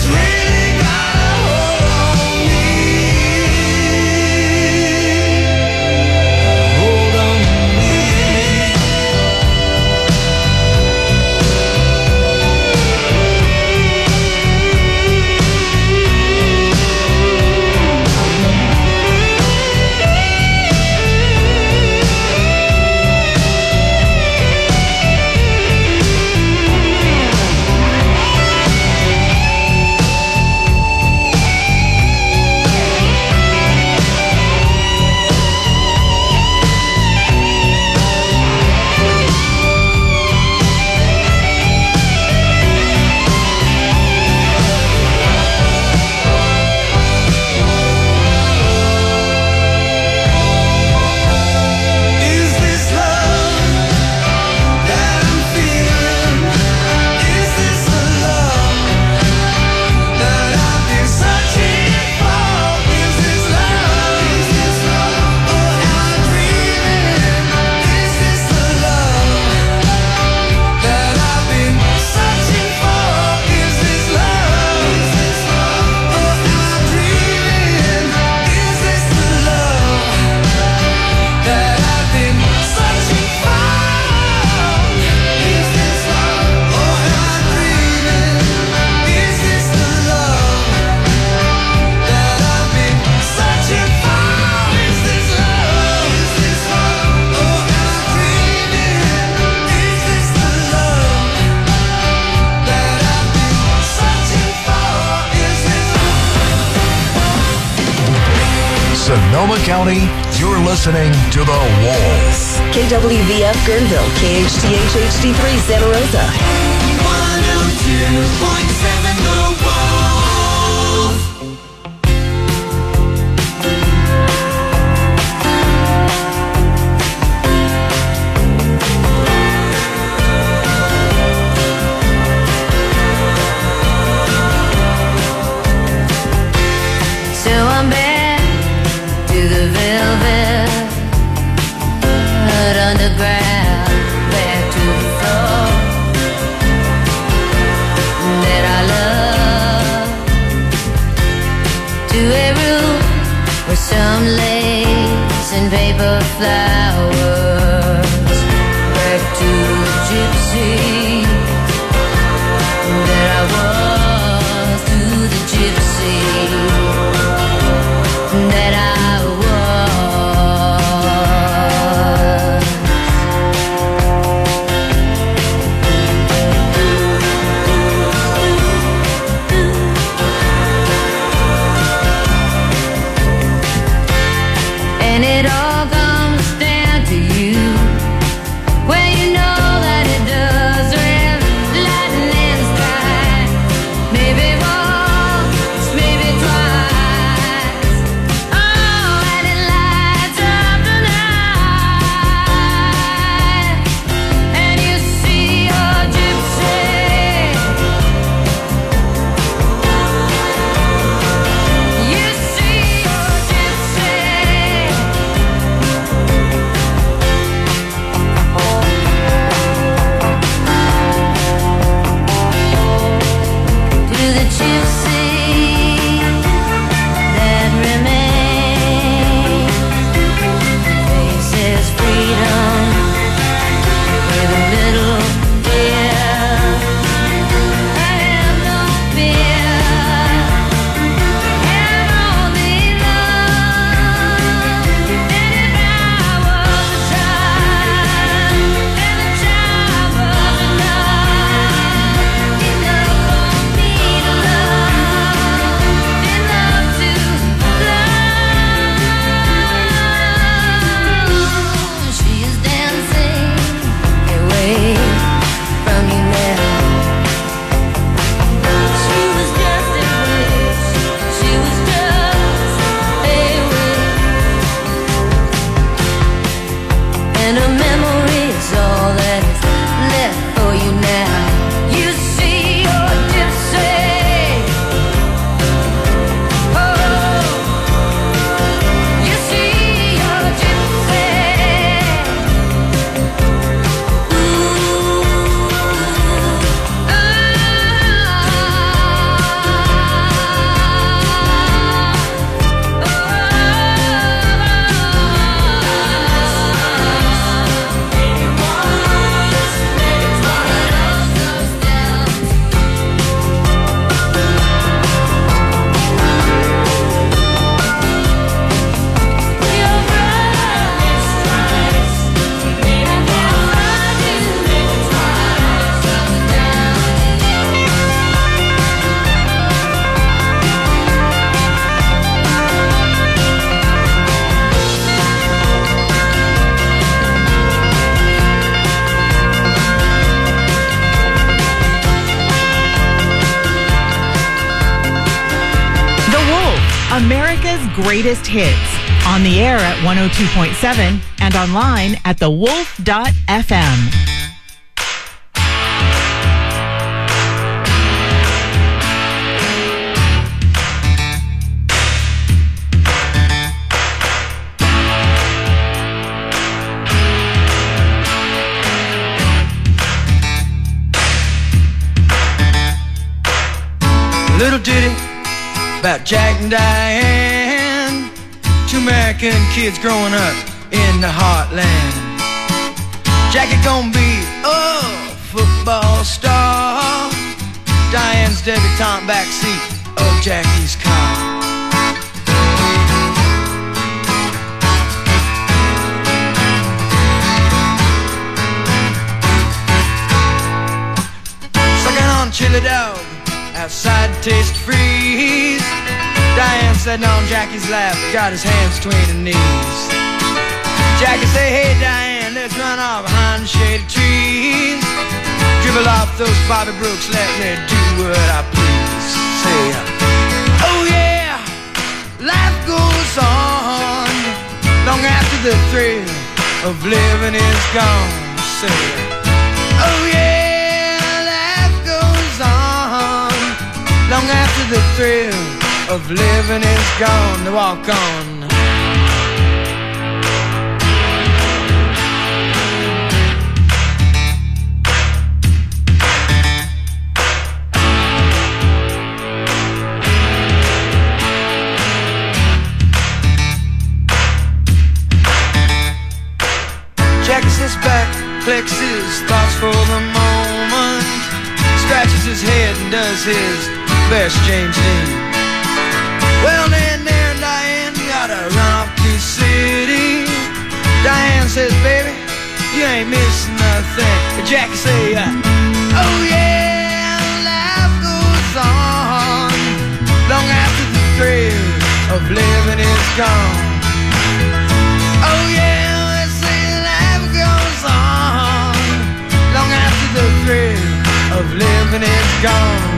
Sonoma County, you're listening to The Wolf. KWVF Guerneville, KHTH HD3 Santa Rosa. 102.7 The Wolf. So I'm back to the velvet underground, back to the floor that I love, to a room with some lace and paper flowers, back to the gypsy that I was, to the gypsy that I and it all comes down to you. America's greatest hits. On the air at 102.7 and online at thewolf.fm. Little ditty about Jack and Diane, two American kids growing up in the heartland. Jackie gonna be a football star, Diane's debutante backseat of Jackie's car. Sucking on chili dog outside Taste Freeze, Diane sitting on Jackie's lap, got his hands between her knees. Jackie say, hey Diane, let's run off behind the shady trees, dribble off those Bobby Brooks, let me do what I please. Say, oh yeah, life goes on long after the thrill of living is gone. Say, oh yeah, long after the thrill of living is gone. To walk on. Jackie sits back, collects his thoughts for the moment, scratches his head and does his best James Dean. Well then there Diane gotta run off to the city. Diane says, baby, you ain't missing nothing. But Jackie say, oh yeah, life goes on long after the thrill of living is gone. Oh yeah, they say life goes on long after the thrill of living is gone.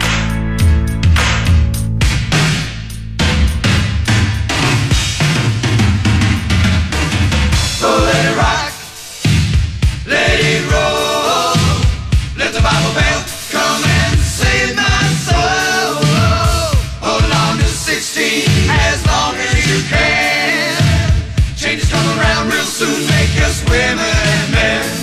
So let it rock, let it roll, let the Bible bell come and save my soul. Hold on to 16 as long as you can. Changes come around real soon, make us women and men.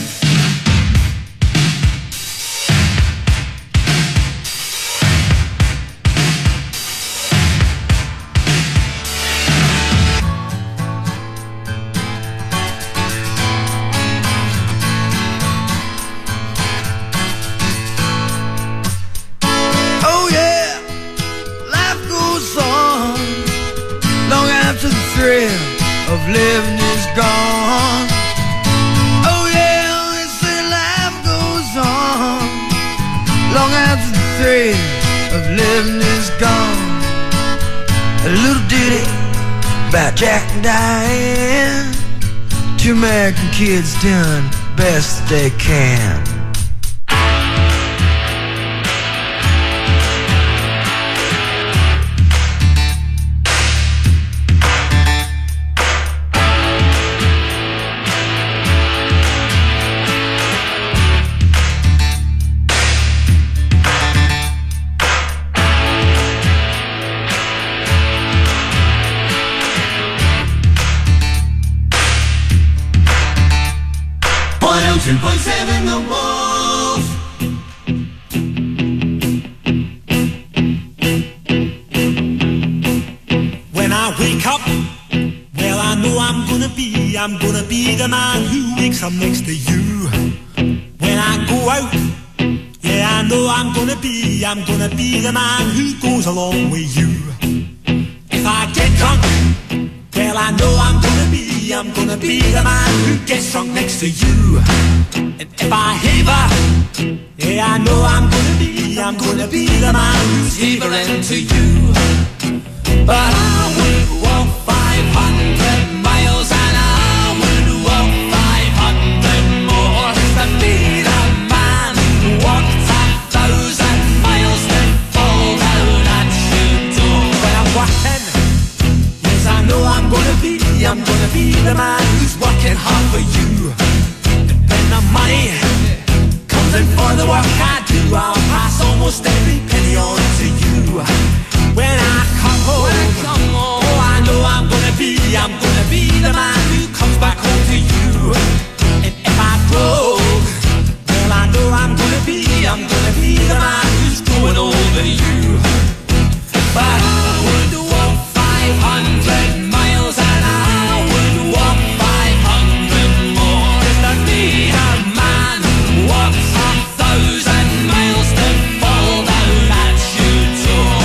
Thrill of living is gone. Oh yeah, they say life goes on long after the thrill of living is gone. A little ditty about Jack and Diane, two American kids doing best they can. The Wolf. When I wake up, well I know I'm gonna be the man who wakes up next to you. When I go out, yeah I know I'm gonna be the man who goes along with you. If I get drunk, well I know I'm gonna be the man who gets drunk next to you. And if I heaver, yeah I know I'm gonna be the man who's heavering to you. But I would walk 500 miles and I would walk 500 more to be the man who walked 1,000 miles to fall down at your door. When I'm walking almost every penny on to you. When I come home, oh, I know I'm gonna be the man who comes back home to you. And if I broke, well, I know I'm gonna be the man who's growing over you. But I would walk 500 miles and I would walk 500 more just to be a man who walks 1,000 miles to fall down that shoe door.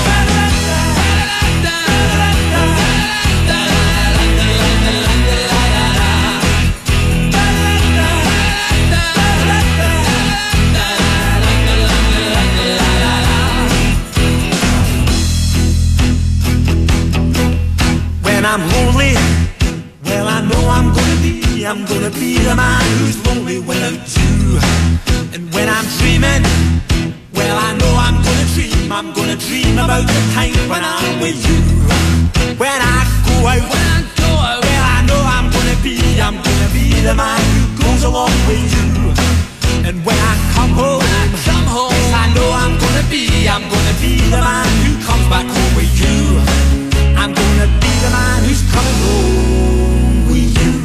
When I'm lonely, well, I know I'm gonna be the man who's lonely without you. And when I'm dreaming, well, I know I'm gonna dream about the time when I'm with you. When I go out, well, I know I'm gonna be the man who goes along with you. And when I come home, yes, I know I'm gonna be the man who comes back home with you. I'm gonna be the man who's coming home with you.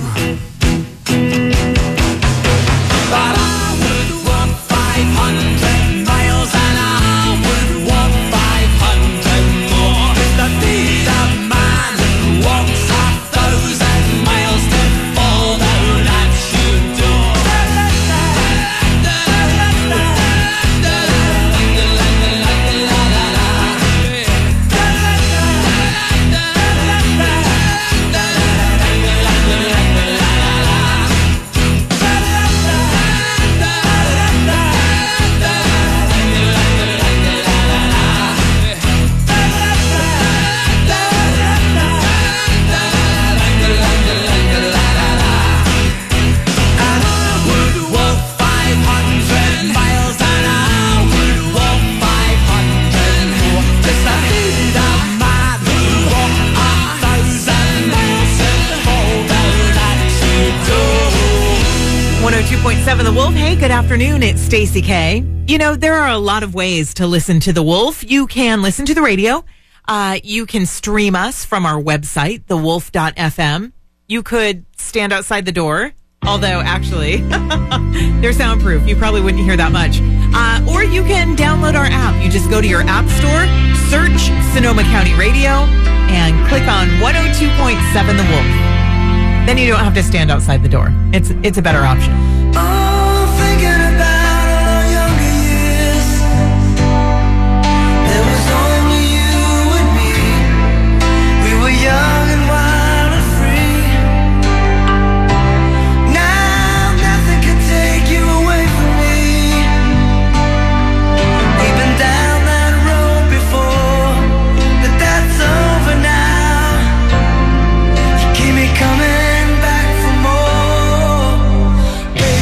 But I would walk 500 miles and I would walk 500 more to be the man who walks 1,000 miles to fall down that shoe door. The Wolf. Hey, good afternoon. It's Stacey K. You know, there are a lot of ways to listen to The Wolf. You can listen to the radio. You can stream us from our website, thewolf.fm. You could stand outside the door, although actually they're soundproof. You probably wouldn't hear that much. Or you can download our app. You just go to your app store, search Sonoma County Radio, and click on 102.7 The Wolf. Then you don't have to stand outside the door. It's a better option. Oh, thinking about our younger years, there was only you and me. We were young and wild and free. Now nothing can take you away from me. We've been down that road before, but that's over now. You keep me coming back for more.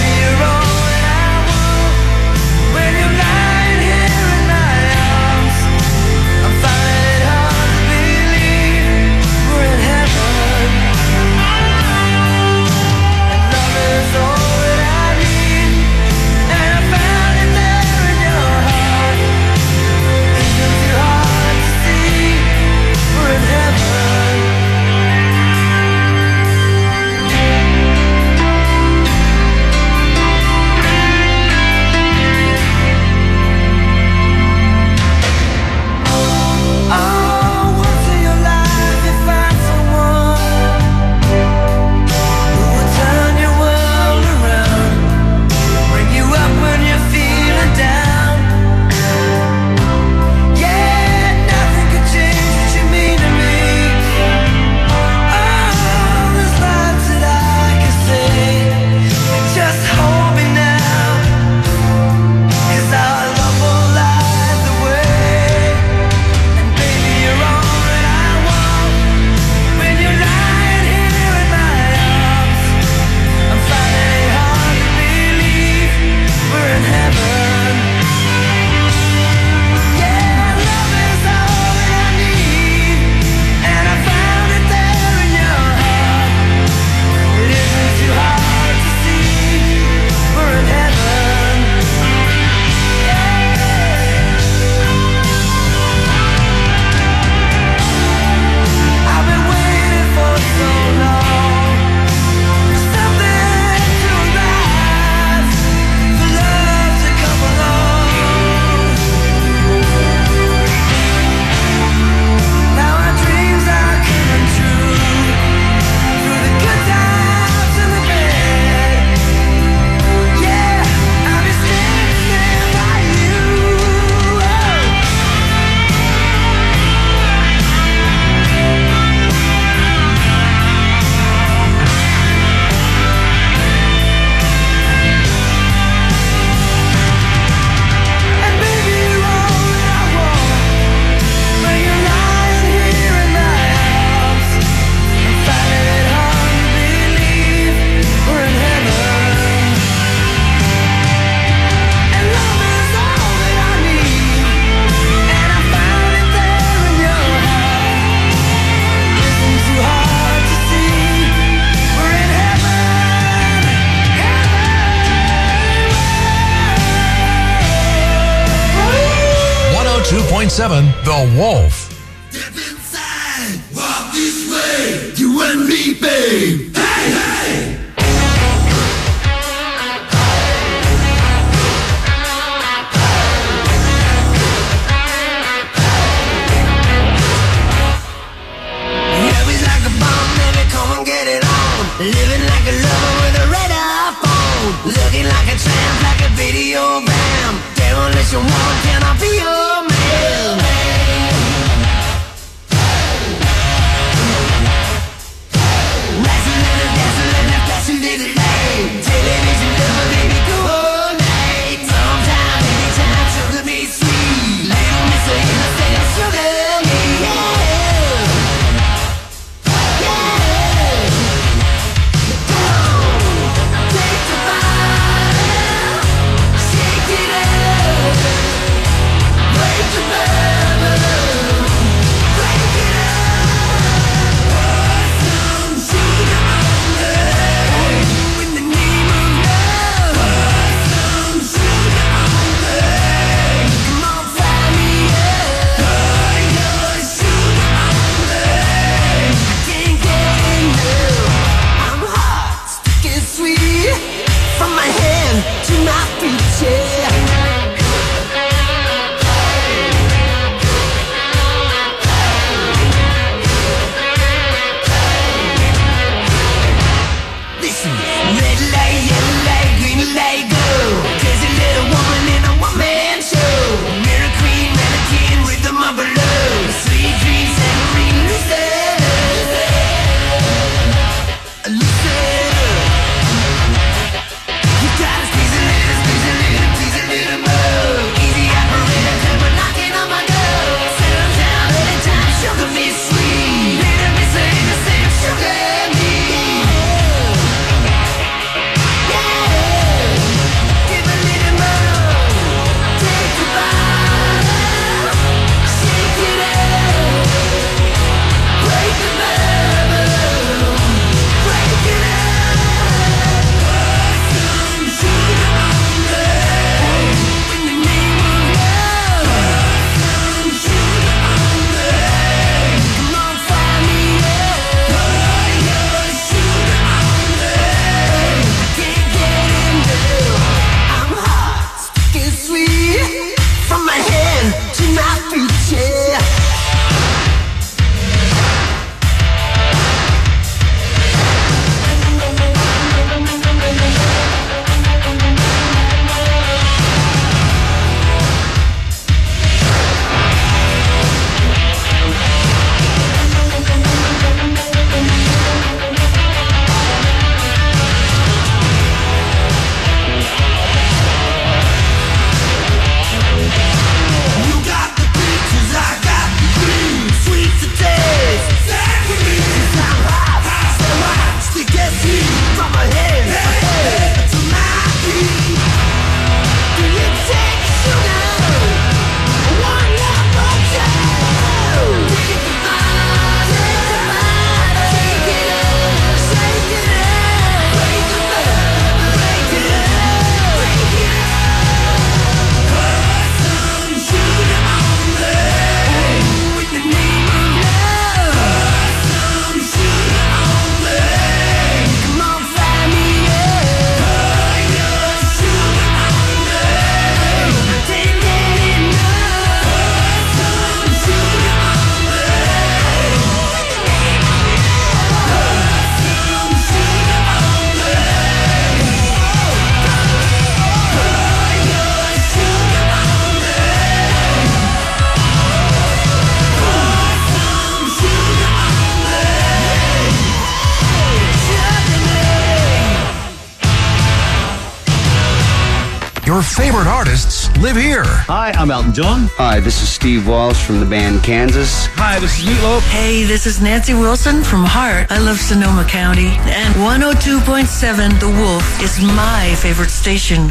102.7 The Wolf. Step inside, walk this way, you and me, babe. Hey, hey! Love is like a bomb, baby, come and get it on. Living like a lover with a red iPhone. Looking like a tramp, like a video bam. Demolition woman, can I be your man? Wrestling and dancing and flashing little light. Television lover, baby, go all night. Sometime, anytime, sugar me sweet. Little Mr. Innocent, sugar me, yeah. From my hand to my feet, yeah. Listen, red light, yellow light, green light, go. Crazy little woman in a one-man show. Mirror queen, mannequin, rhythm of her love. Sweet dreams, Samarine, loosen up. Loosen up. You gotta squeeze a little, please a little more. Easy operator, come on knocking on my door. Settle down, anytime, sugar me sweet. Little Miss Innocent, sugar me. Yeah, give a little more. Take a bite, shake it up. Break the bubble, break it up. Some sugar on me. In the name of love. Some sugar on me. Come on, fire me up. Put your sugar on me. I can't get enough. I'm hot, sticky sweet. From my hand to my feet, yeah. You got the peaches, I got the cream. Sweet to taste. Stand with me. 'Cause I'm hot, so hot. Sticky sweet. From my hand to my feet. Do you take sugar? One more time. Take the bite, shake it up, shake it up. Break the bubble, break it up, break it up. Put some sugar on me. In the name of love. Put some sugar on me. Come on, fly me up. Put your sugar on me. I can't get enough. Put some sugar on me. In the name of love. Put some sugar on me. Put your sugar on me. Your favorite artists live here. Hi, I'm Elton John. Hi, this is Steve Walsh from the band Kansas. Hi, this is Meatloaf. Hey, this is Nancy Wilson from Heart. I love Sonoma County. And 102.7 The Wolf is my favorite station.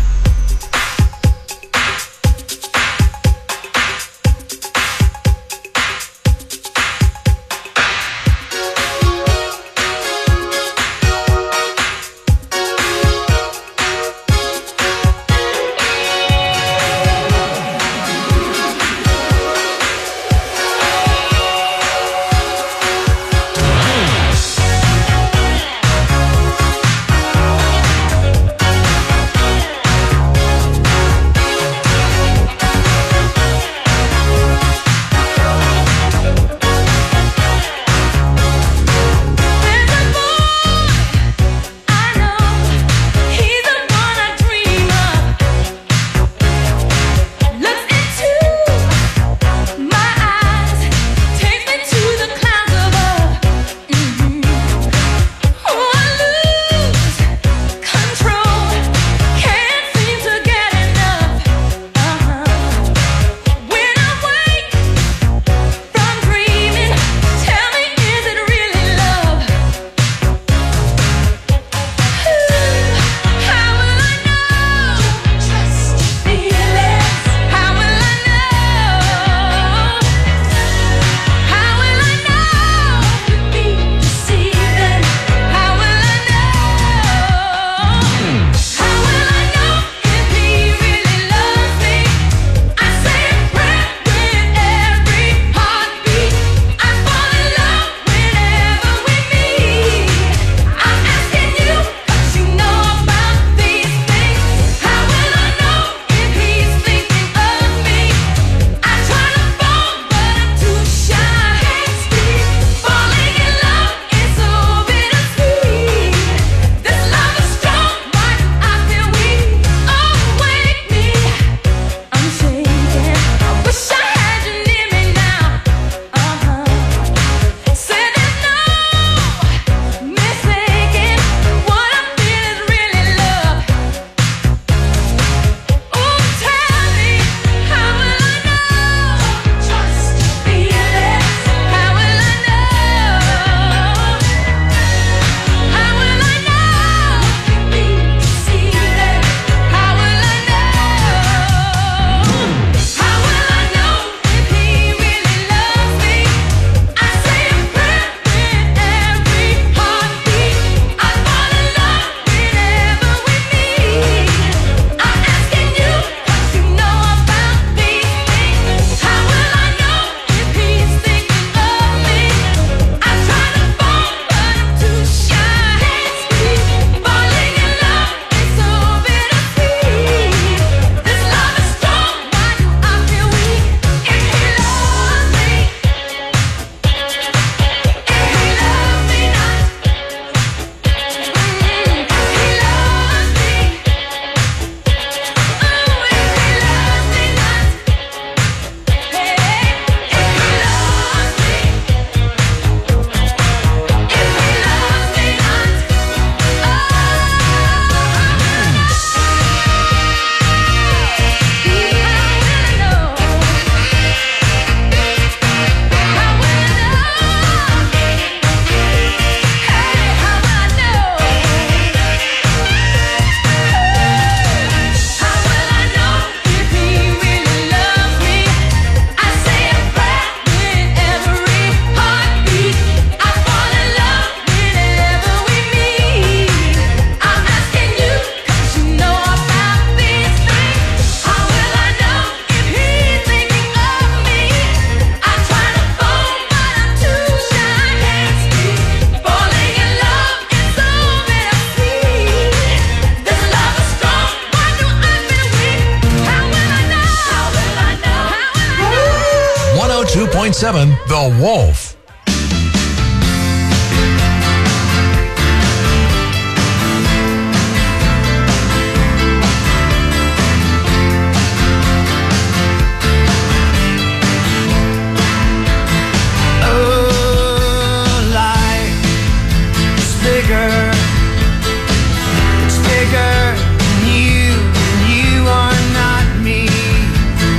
102.7 The Wolf.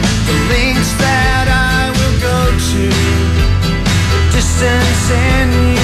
Distance and